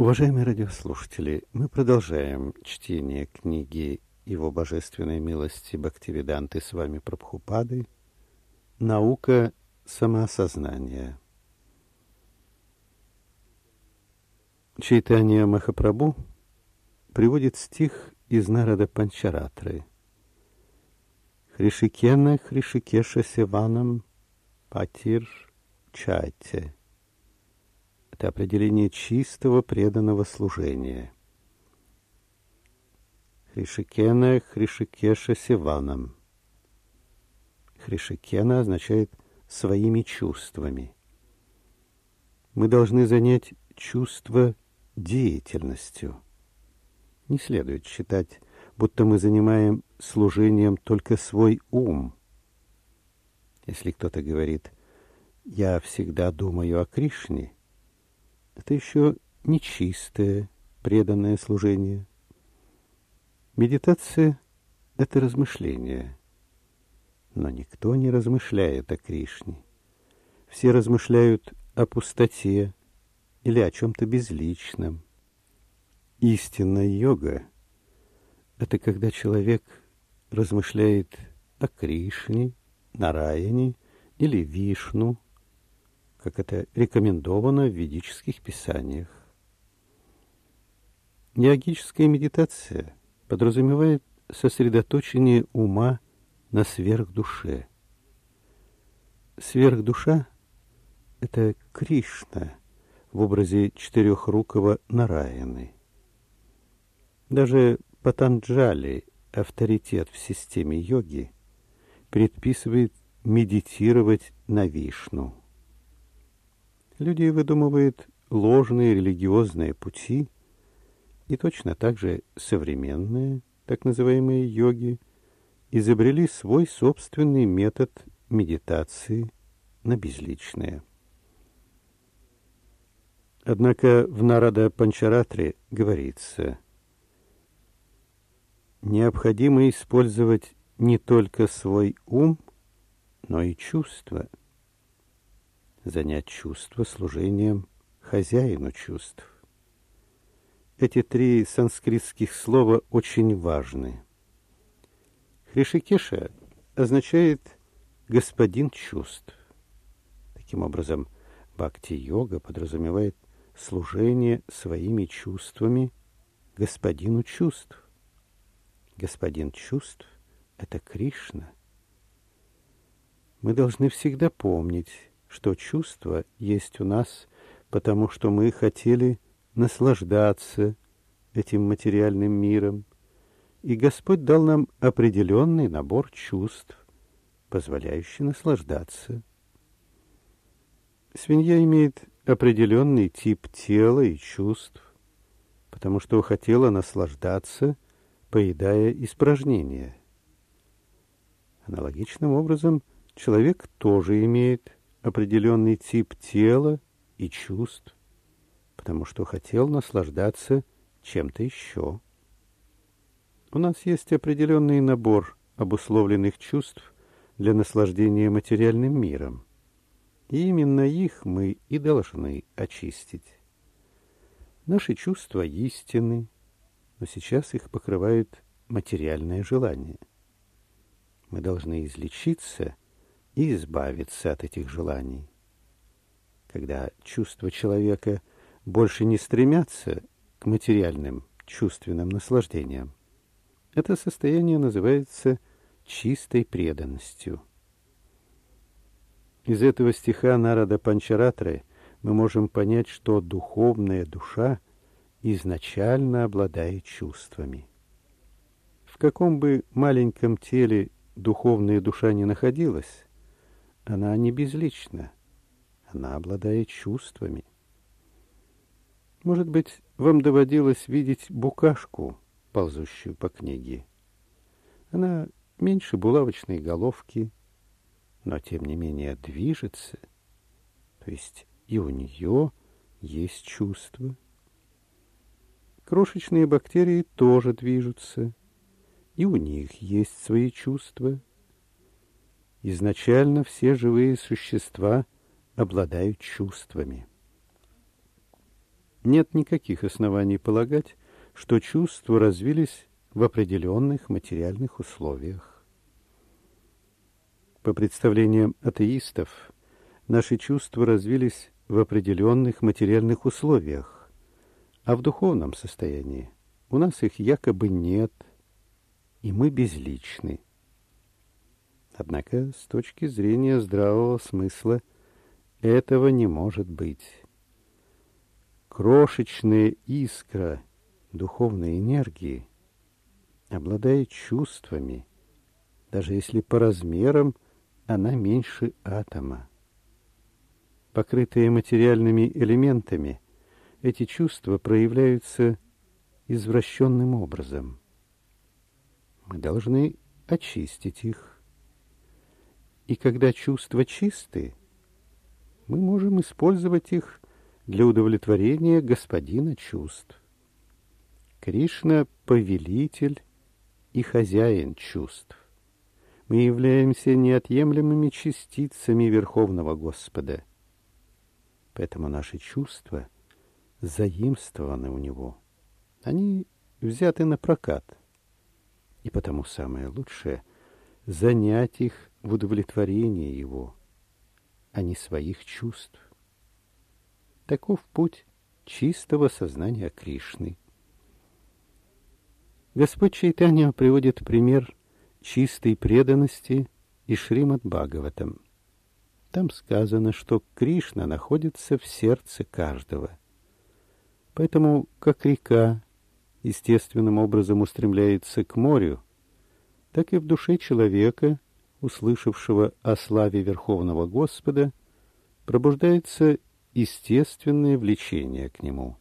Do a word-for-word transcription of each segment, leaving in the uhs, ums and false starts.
Уважаемые радиослушатели, мы продолжаем чтение книги Его Божественной Милости Бхактивиданты с вами Прабхупады «Наука самоосознания». Чайтанья Махапрабху приводит стих из Нарада Панчаратры. «Хришикена Хришикеша Севанам Патир Чайте». Это определение чистого преданного служения. Хришикена Хришикеша Севанам. Хришикена означает «своими чувствами». Мы должны занять чувство деятельностью. Не следует считать, будто мы занимаем служением только свой ум. Если кто-то говорит «я всегда думаю о Кришне», это еще не чистое, преданное служение. Медитация — это размышление. Но никто не размышляет о Кришне. Все размышляют о пустоте или о чем-то безличном. Истинная йога — это когда человек размышляет о Кришне, Нараяне или Вишну, как это рекомендовано в ведических писаниях. Йогическая медитация подразумевает сосредоточение ума на сверхдуше. Сверхдуша — это Кришна в образе четырехрукого Нараяны. Даже Патанджали, авторитет в системе йоги, предписывает медитировать на Вишну. Люди выдумывают ложные религиозные пути, и точно так же современные, так называемые йоги, изобрели свой собственный метод медитации на безличное. Однако в Нарада Панчаратре говорится: необходимо использовать не только свой ум, но и чувства. Занять чувство служением хозяину чувств. Эти три санскритских слова очень важны. Хришикеша означает «господин чувств». Таким образом, бхакти-йога подразумевает служение своими чувствами господину чувств. Господин чувств — это Кришна. Мы должны всегда помнить, что чувство есть у нас, потому что мы хотели наслаждаться этим материальным миром, и Господь дал нам определенный набор чувств, позволяющий наслаждаться. Свинья имеет определенный тип тела и чувств, потому что хотела наслаждаться, поедая испражнения. Аналогичным образом человек тоже имеет определенный тип тела и чувств, потому что хотел наслаждаться чем-то еще. У нас есть определенный набор обусловленных чувств для наслаждения материальным миром, и именно их мы и должны очистить. Наши чувства истинны, но сейчас их покрывают материальные желания. Мы должны излечиться и избавиться от этих желаний. Когда чувства человека больше не стремятся к материальным чувственным наслаждениям, это состояние называется чистой преданностью. Из этого стиха Нарада Панчаратры мы можем понять, что духовная душа изначально обладает чувствами. В каком бы маленьком теле духовная душа ни находилась, она не безлична, она обладает чувствами. Может быть, вам доводилось видеть букашку, ползущую по книге. Она меньше булавочной головки, но тем не менее движется, то есть и у нее есть чувства. Крошечные бактерии тоже движутся, и у них есть свои чувства. Изначально все живые существа обладают чувствами. нет никаких оснований полагать, что чувства развились в определенных материальных условиях. По представлениям атеистов, наши чувства развились в определенных материальных условиях, а в духовном состоянии у нас их якобы нет, и мы безличны. Однако с точки зрения здравого смысла этого не может быть. Крошечная искра духовной энергии обладает чувствами, даже если по размерам она меньше атома. Покрытые материальными элементами, эти чувства проявляются извращенным образом. Мы должны очистить их. И когда чувства чисты, мы можем использовать их для удовлетворения господина чувств. Кришна — повелитель и хозяин чувств. Мы являемся неотъемлемыми частицами Верховного Господа. Поэтому наши чувства заимствованы у Него. Они взяты на прокат. И потому самое лучшее — занять их в удовлетворении Его, а не своих чувств. Таков путь чистого сознания Кришны. Господь Чайтанья приводит пример чистой преданности из Шримад-Бхагаватам. Там сказано, что Кришна находится в сердце каждого. Поэтому, как река естественным образом устремляется к морю, так и в душе человека, услышавшего о славе Верховного Господа, пробуждается естественное влечение к Нему.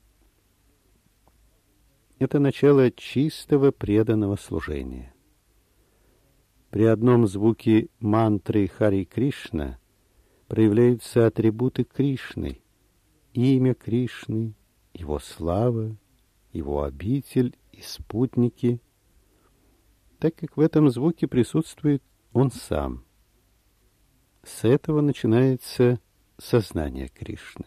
Это начало чистого преданного служения. При одном звуке мантры Хари Кришна проявляются атрибуты Кришны, имя Кришны, Его слава, Его обитель и спутники, так как в этом звуке присутствует Он сам. С этого начинается сознание Кришны.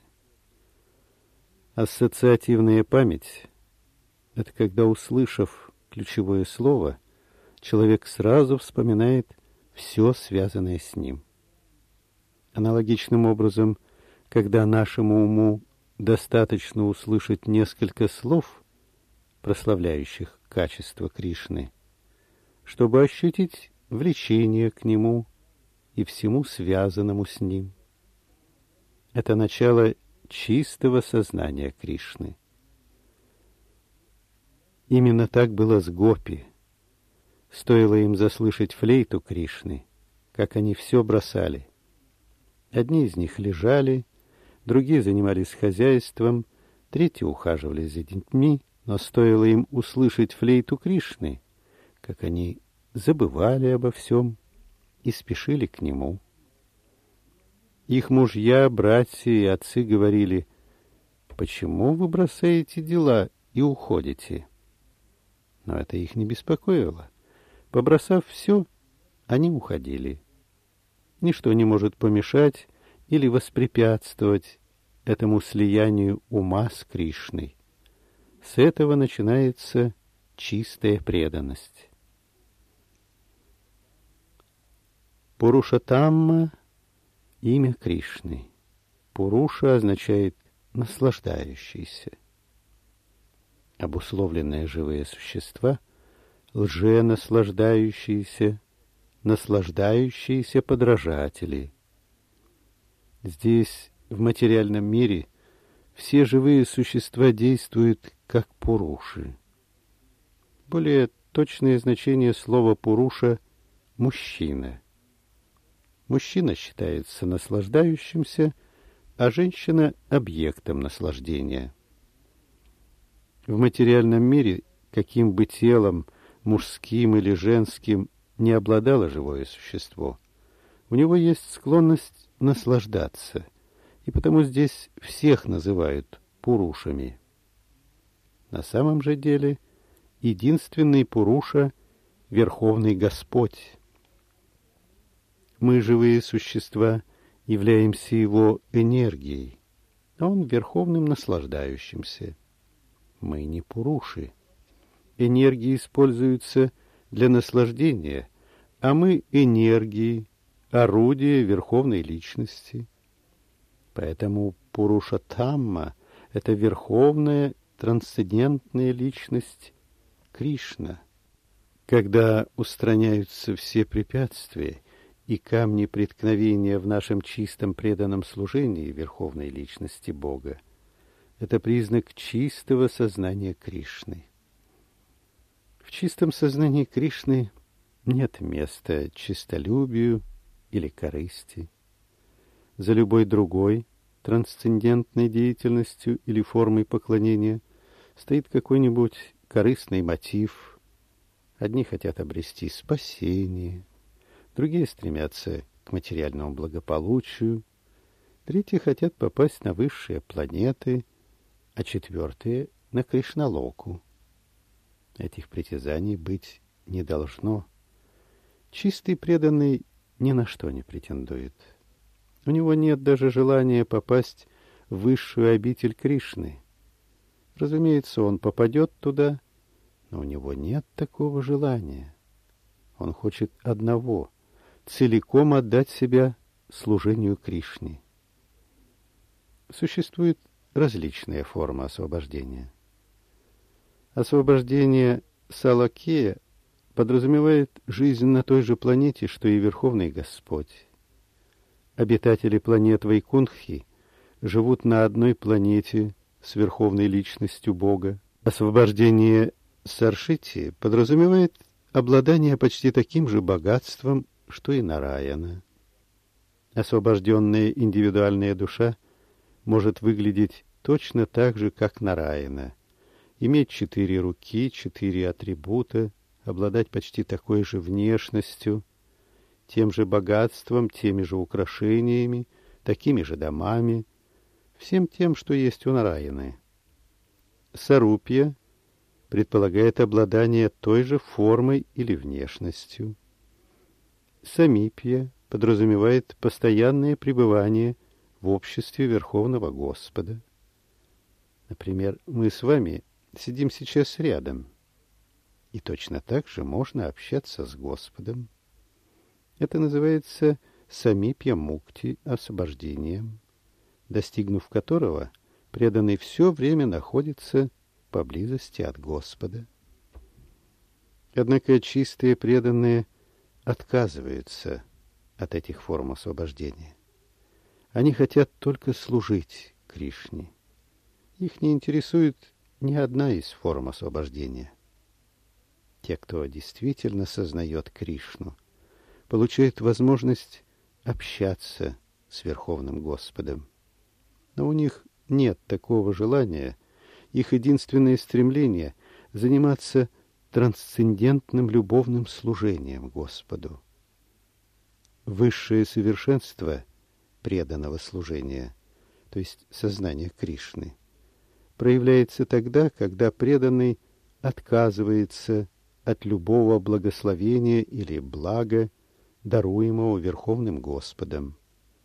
Ассоциативная память — это когда, услышав ключевое слово, человек сразу вспоминает все, связанное с ним. Аналогичным образом, когда нашему уму достаточно услышать несколько слов, прославляющих качество Кришны, чтобы ощутить влечение к Нему и всему связанному с Ним. Это начало чистого сознания Кришны. Именно так было с гопи. Стоило им заслышать флейту Кришны, как они все бросали. Одни из них лежали, другие занимались хозяйством, третьи ухаживали за детьми, но стоило им услышать флейту Кришны, как они забывали обо всем и спешили к Нему. Их мужья, братья и отцы говорили: «Почему вы бросаете дела и уходите?» Но это их не беспокоило. Побросав все, они уходили. Ничто не может помешать или воспрепятствовать этому слиянию ума с Кришной. С этого начинается чистая преданность. Пурушатамма — имя Кришны. Пуруша означает наслаждающийся. Обусловленные живые существа — лженаслаждающиеся, наслаждающиеся подражатели. Здесь, в материальном мире, все живые существа действуют как пуруши. Более точное значение слова «пуруша» — мужчина. Мужчина считается наслаждающимся, а женщина — объектом наслаждения. В материальном мире, каким бы телом, мужским или женским, не обладало живое существо, у него есть склонность наслаждаться, и потому здесь всех называют пурушами. На самом же деле единственный пуруша — Верховный Господь. Мы, живые существа, являемся Его энергией, а он верховным наслаждающимся. Мы не пуруши. Энергии используются для наслаждения, а мы энергии, орудие верховной личности. Поэтому Пурушаттамма — это верховная трансцендентная личность Кришна. Когда устраняются все препятствия и камни преткновения в нашем чистом преданном служении верховной личности Бога, это признак чистого сознания Кришны. В чистом сознании Кришны нет места честолюбию или корысти. За любой другой трансцендентной деятельностью или формой поклонения стоит какой-нибудь корыстный мотив. Одни хотят обрести спасение, другие стремятся к материальному благополучию, третьи хотят попасть на высшие планеты, а четвертые — на Кришналоку. Этих притязаний быть не должно. Чистый преданный ни на что не претендует. У него нет даже желания попасть в высшую обитель Кришны. Разумеется, он попадет туда, но у него нет такого желания. Он хочет одного — целиком отдать себя служению Кришне. Существует различные формы освобождения. Освобождение Салакея подразумевает жизнь на той же планете, что и Верховный Господь. Обитатели планет Вайкунтхи живут на одной планете с Верховной Личностью Бога. Освобождение Саршити подразумевает обладание почти таким же богатством, что и Нараяна. Освобожденная индивидуальная душа может выглядеть точно так же, как Нараяна, иметь четыре руки, четыре атрибута, обладать почти такой же внешностью, тем же богатством, теми же украшениями, такими же домами, всем тем, что есть у Нараяны. Сарупья предполагает обладание той же формой или внешностью. Самипья подразумевает постоянное пребывание в обществе Верховного Господа. Например, мы с вами сидим сейчас рядом, и точно так же можно общаться с Господом. Это называется самипья мукти, освобождением, достигнув которого преданный все время находится поблизости от Господа. Однако чистые преданные отказываются от этих форм освобождения. Они хотят только служить Кришне. Их не интересует ни одна из форм освобождения. Те, кто действительно сознает Кришну, получают возможность общаться с Верховным Господом. Но у них нет такого желания, их единственное стремление — заниматься трансцендентным любовным служением Господу. Высшее совершенство преданного служения, то есть сознание Кришны, проявляется тогда, когда преданный отказывается от любого благословения или блага, даруемого Верховным Господом.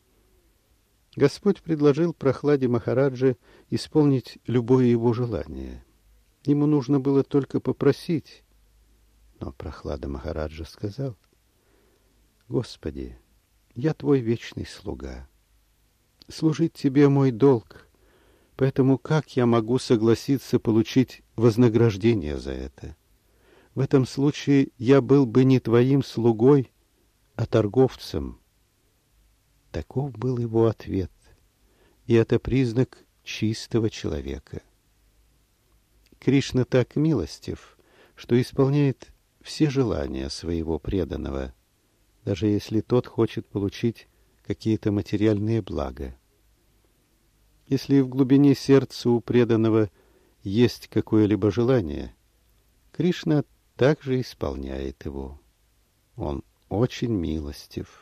Господь предложил Прохладе Махараджа исполнить любое его желание. Ему нужно было только попросить. Но Прохлада Махараджа сказал: «Господи, я Твой вечный слуга. Служить Тебе мой долг, поэтому как я могу согласиться получить вознаграждение за это? В этом случае я был бы не Твоим слугой, а торговцем». Таков был его ответ, и это признак чистого человека. Кришна так милостив, что исполняет все желания своего преданного, даже если тот хочет получить какие-то материальные блага. Если в глубине сердца у преданного есть какое-либо желание, Кришна также исполняет его. Он очень милостив.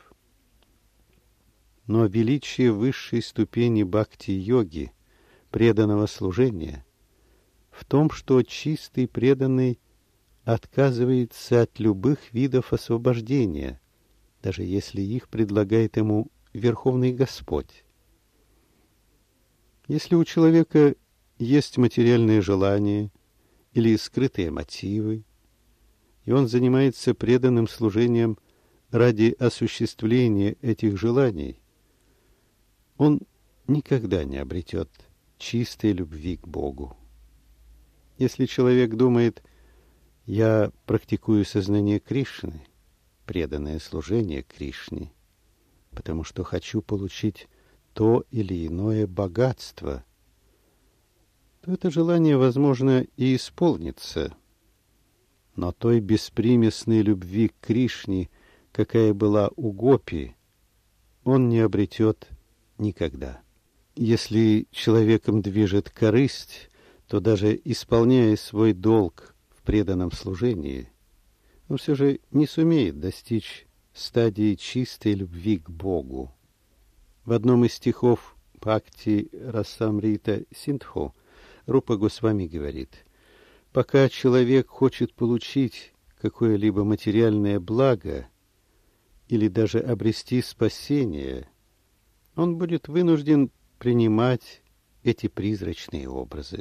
Но величие высшей ступени бхакти-йоги, преданного служения, в том, что чистый преданный отказывается от любых видов освобождения, даже если их предлагает ему Верховный Господь. Если у человека есть материальные желания или скрытые мотивы, и он занимается преданным служением ради осуществления этих желаний, он никогда не обретет чистой любви к Богу. Если человек думает: «Я практикую сознание Кришны, преданное служение Кришне, потому что хочу получить то или иное богатство», то это желание, возможно, и исполнится. Но той беспримесной любви к Кришне, какая была у гопи, он не обретет никогда. Если человеком движет корысть, то даже исполняя свой долг в преданном служении, он все же не сумеет достичь стадии чистой любви к Богу. В одном из стихов Бхакти Расамрита Синдху Рупа Госвами говорит: пока человек хочет получить какое-либо материальное благо или даже обрести спасение, он будет вынужден принимать эти призрачные образы.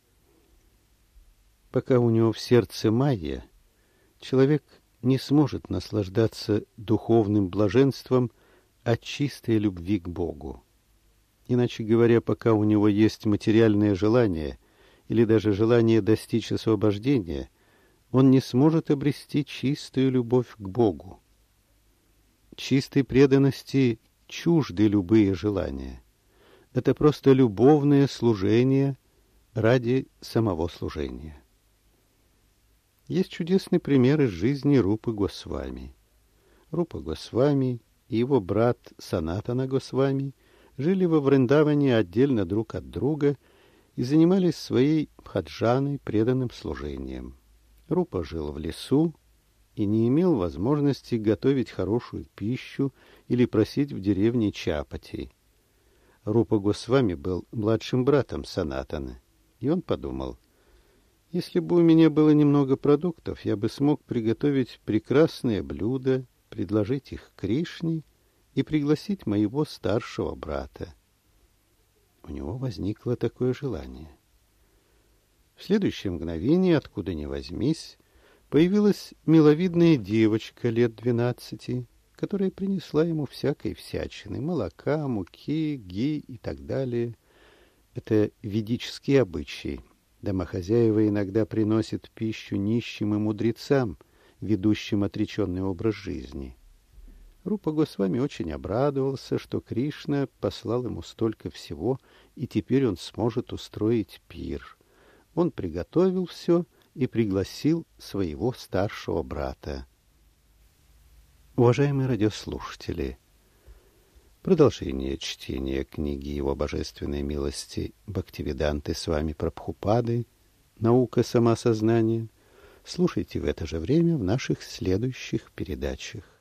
Пока у него в сердце майя, человек не сможет наслаждаться духовным блаженством от чистой любви к Богу. Иначе говоря, пока у него есть материальное желание или даже желание достичь освобождения, он не сможет обрести чистую любовь к Богу. Чистой преданности чужды любые желания. Это просто любовное служение ради самого служения. Есть чудесный пример из жизни Рупы Госвами. Рупа Госвами и его брат Санатана Госвами жили во Вриндаване отдельно друг от друга и занимались своей бхаджаной, преданным служением. Рупа жил в лесу и не имел возможности готовить хорошую пищу или просить в деревне чапати. Рупа Госвами был младшим братом Санатана, и он подумал: если бы у меня было немного продуктов, я бы смог приготовить прекрасные блюда, предложить их Кришне и пригласить моего старшего брата. У него возникло такое желание. В следующее мгновение, откуда ни возьмись, появилась миловидная девочка лет двенадцати, которая принесла ему всякой всячины: молока, муки, ги и так далее. Это ведические обычаи. Домохозяева иногда приносят пищу нищим и мудрецам, ведущим отреченный образ жизни. Рупа Госвами очень обрадовался, что Кришна послал ему столько всего, и теперь он сможет устроить пир. Он приготовил все и пригласил своего старшего брата. Уважаемые радиослушатели, продолжение чтения книги Его Божественной милости Бхактивиданты Свами Прабхупады «Наука самосознания» слушайте в это же время в наших следующих передачах.